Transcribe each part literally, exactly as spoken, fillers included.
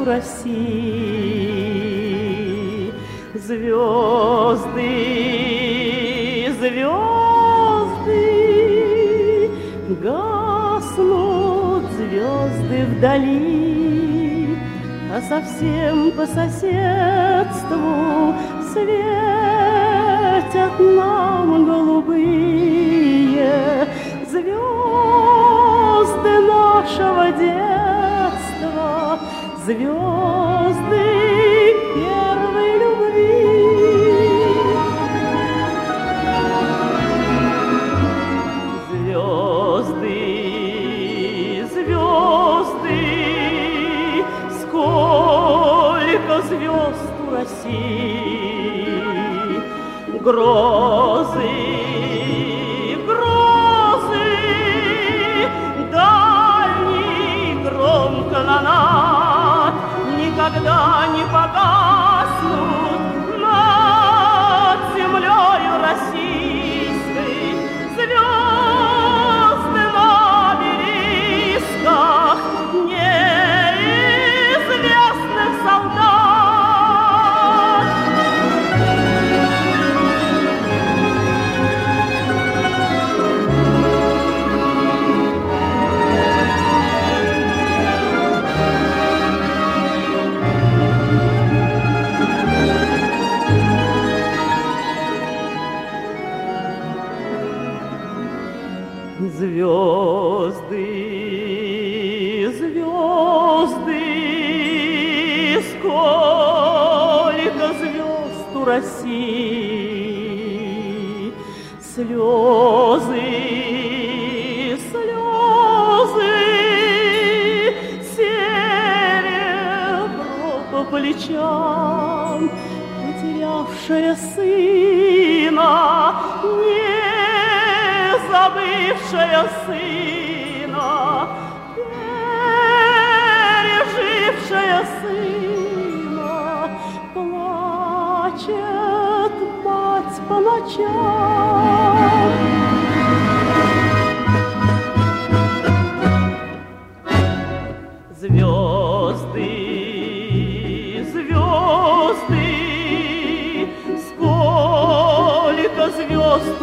России. Звезды, звезды, гаснут звезды вдали, а совсем по соседству светят нам голубые звезды нашего детства, звезды первой любви. Звезды, звезды, сколько звезд у России, грозы, грозы, дальний гром канонад никогда не погаснут над землею российской. Звезды на обелисках неизвестных солдат. Звезды, звезды, сколько звезд у России, слезы, слезы, серебро по плечам, потерявшая сына, не забывшая сына, пережившая сына, плачет мать по ночам. Звезды, звезды, сколько звезд у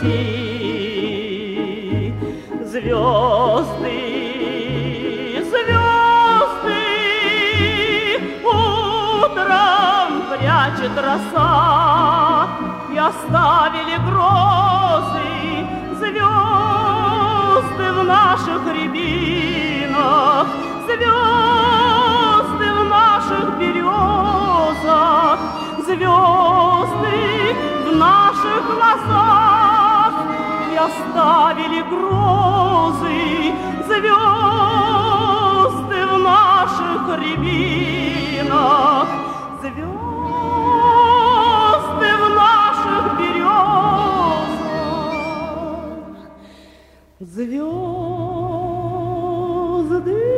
России, звезды, звезды, утром прячет роса, и оставили грозы звезды в наших рябинах, звезды в наших березах, звезды в наших лозах, и оставили грозы звезды в наших рябинах, звезды в наших березах, звезды.